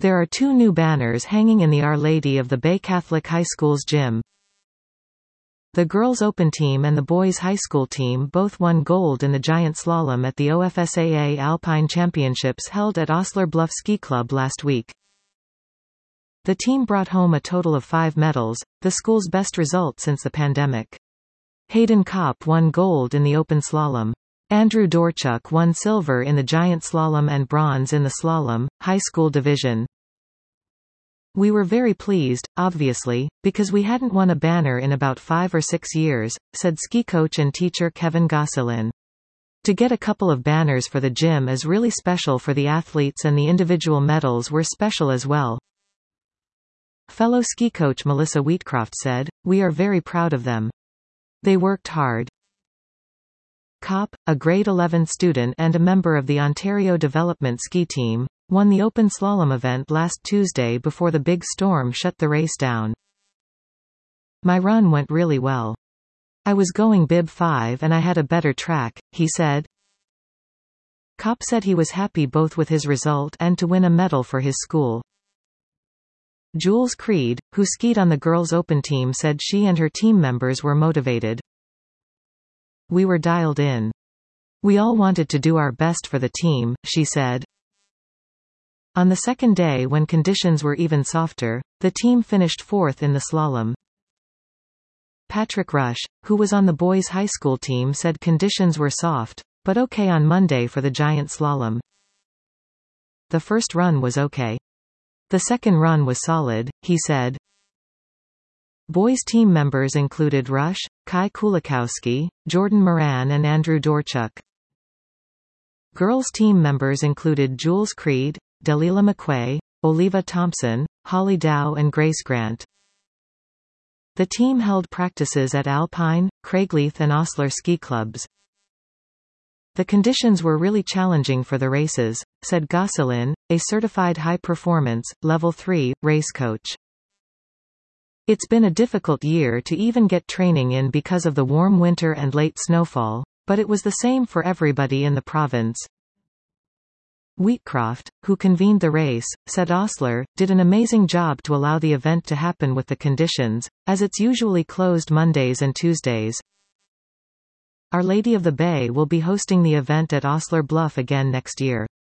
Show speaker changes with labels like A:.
A: There are 2 new banners hanging in the Our Lady of the Bay Catholic High School's gym. The girls' open team and the boys' high school team both won gold in the giant slalom at the OFSAA Alpine Championships held at Osler Bluff Ski Club last week. The team brought home a total of 5 medals, the school's best result since the pandemic. Hayden Kopp won gold in the open slalom. Andrew Dorchuk won silver in the giant slalom and bronze in the slalom, high school division. We were very pleased, obviously, because we hadn't won a banner in about 5 or 6 years, said ski coach and teacher Kevin Gosselin. To get a couple of banners for the gym is really special for the athletes, and the individual medals were special as well. Fellow ski coach Melissa Wheatcroft said, "We are very proud of them. They worked hard." Kopp, a grade 11 student and a member of the Ontario Development Ski Team, won the open slalom event last Tuesday before the big storm shut the race down. "My run went really well. I was going bib 5 and I had a better track," he said. Kopp said he was happy both with his result and to win a medal for his school. Jules Creed, who skied on the girls' open team, said she and her team members were motivated. "We were dialed in. We all wanted to do our best for the team," she said. On the second day, when conditions were even softer, the team finished 4th in the slalom. Patrick Rush, who was on the boys' high school team, said conditions were soft, but okay on Monday for the giant slalom. "The first run was okay. The second run was solid," he said. Boys' team members included Rush, Kai Kulikowski, Jordan Moran and Andrew Dorchuk. Girls' team members included Jules Creed, Dalila McQuay, Oliva Thompson, Holly Dow and Grace Grant. The team held practices at Alpine, Craigleith and Osler ski clubs. "The conditions were really challenging for the races," said Gosselin, a certified high-performance, Level 3, race coach. "It's been a difficult year to even get training in because of the warm winter and late snowfall, but it was the same for everybody in the province." Wheatcroft, who convened the race, said Osler did an amazing job to allow the event to happen with the conditions, as it's usually closed Mondays and Tuesdays. Our Lady of the Bay will be hosting the event at Osler Bluff again next year.